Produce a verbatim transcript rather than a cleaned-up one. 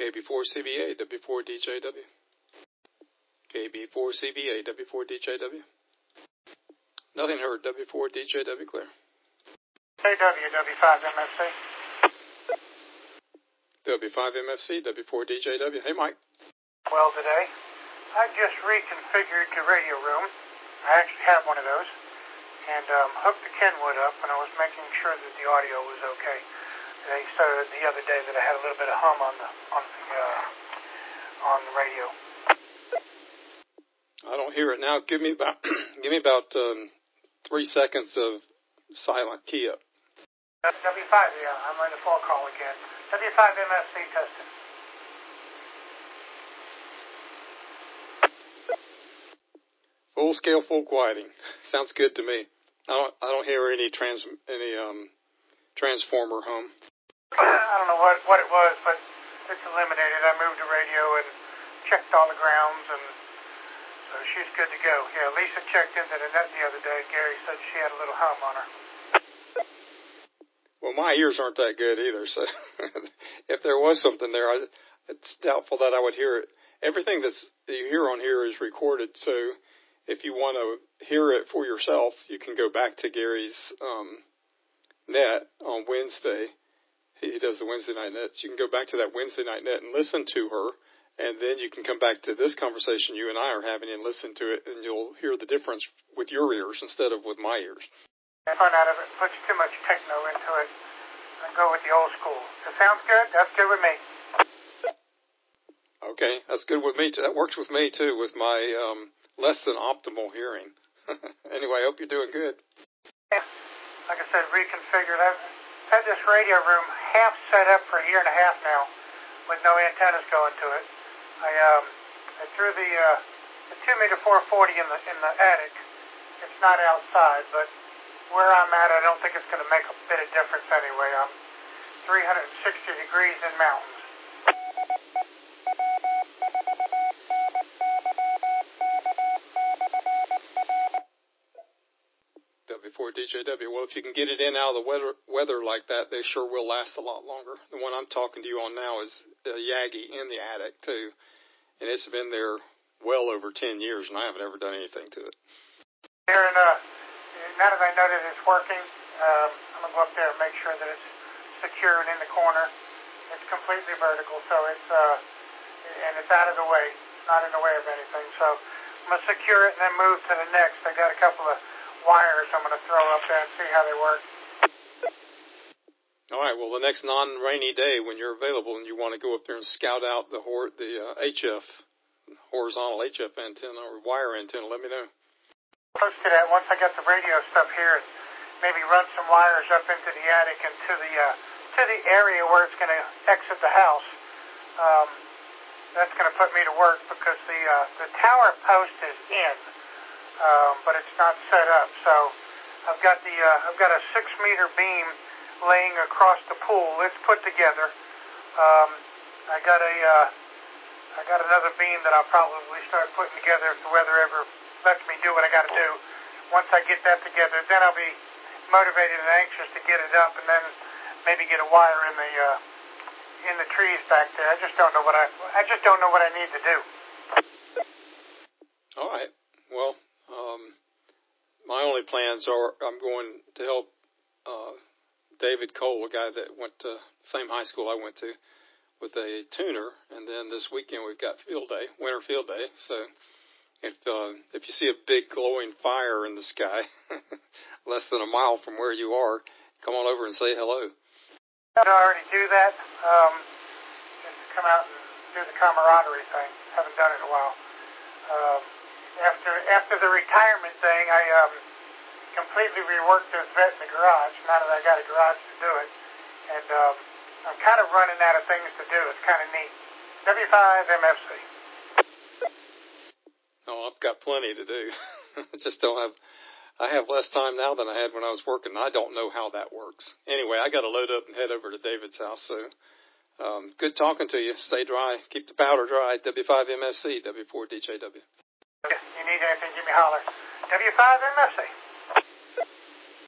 K B four C V A, W four D J W. K B four C V A, W four D J W. Nothing heard, W four D J W, clear. K W, W five M F C. W five M F C, W four D J W. Hey, Mike. Well, today, I just reconfigured the radio room. I actually have one of those. And um, hooked the Kenwood up, and I was making sure that the audio was okay. They started the other day that I had a little bit of hum on the on the uh, on the radio. I don't hear it now. Give me about give me about um, three seconds of silent key up. W five, yeah, I'm on the full call again. W five M F C testing. Full scale, full quieting. Sounds good to me. I don't I don't hear any trans any um transformer hum. I don't know what what it was, but it's eliminated. I moved the radio and checked all the grounds, and so she's good to go. Yeah, Lisa checked into the net the other day. Gary said she had a little hum on her. Well, my ears aren't that good either, so if there was something there, I, it's doubtful that I would hear it. Everything that's, that you hear on here is recorded, so if you want to hear it for yourself, you can go back to Gary's um, net on Wednesday. He does the Wednesday night nets. You can go back to that Wednesday night net and listen to her, and then you can come back to this conversation you and I are having and listen to it, and you'll hear the difference with your ears instead of with my ears. I find out if it puts too much techno into it, and go with the old school. If it sounds good, that's good with me. Okay, that's good with me too. That works with me too, with my um, less than optimal hearing. Anyway, I hope you're doing good. Yeah, like I said, reconfigured. I've had this radio room half set up for a year and a half now, with no antennas going to it. I um, I threw the uh, the two meter four forty in the in the attic. It's not outside, but where I'm at, I don't think it's going to make a bit of difference anyway. I'm three hundred sixty degrees in mountains. W four D J W. Well, if you can get it in out of the weather weather like that, they sure will last a lot longer. The one I'm talking to you on now is a Yagi in the attic, too. And it's been there well over ten years, and I haven't ever done anything to it. Here, and uh, now that I know that it's working, um, I'm going to go up there and make sure that it's secure and in the corner. It's completely vertical, so it's, uh, and it's out of the way, not in the way of anything. So I'm going to secure it and then move to the next. I got a couple of wires I'm going to throw up there and see how they work. All right, well, the next non-rainy day when you're available and you want to go up there and scout out the hor- the uh, H F, horizontal H F antenna or wire antenna, let me know. Close to that, once I get the radio stuff here, maybe run some wires up into the attic and to the, uh, to the area where it's going to exit the house. Um, that's going to put me to work because the, uh, the tower post is in. Um, but it's not set up. So I've got the uh, I've got a six meter beam laying across the pool. It's put together. Um, I got a uh, I got another beam that I'll probably start putting together if the weather ever lets me do what I got to do. Once I get that together, then I'll be motivated and anxious to get it up, and then maybe get a wire in the uh, in the trees back there. I just don't know what I I just don't know what I need to do. All right. Well. Um, my only plans are I'm going to help uh, David Cole, a guy that went to the same high school I went to, with a tuner. And then this weekend we've got field day, winter field day. So if uh, if you see a big glowing fire in the sky, less than a mile from where you are, come on over and say hello. I already do that. Um, just come out and do the camaraderie thing. Haven't done it in a while. Um, After after the retirement thing, I um, completely reworked this vet in the garage, now that I got a garage to do it. And um, I'm kind of running out of things to do. It's kind of neat. W five M F C. Oh, I've got plenty to do. I just don't have, I have less time now than I had when I was working. I don't know how that works. Anyway, I got to load up and head over to David's house. So um, good talking to you. Stay dry. Keep the powder dry. W five M F C, W four D J W. You need anything, give me a holler. W five M F C.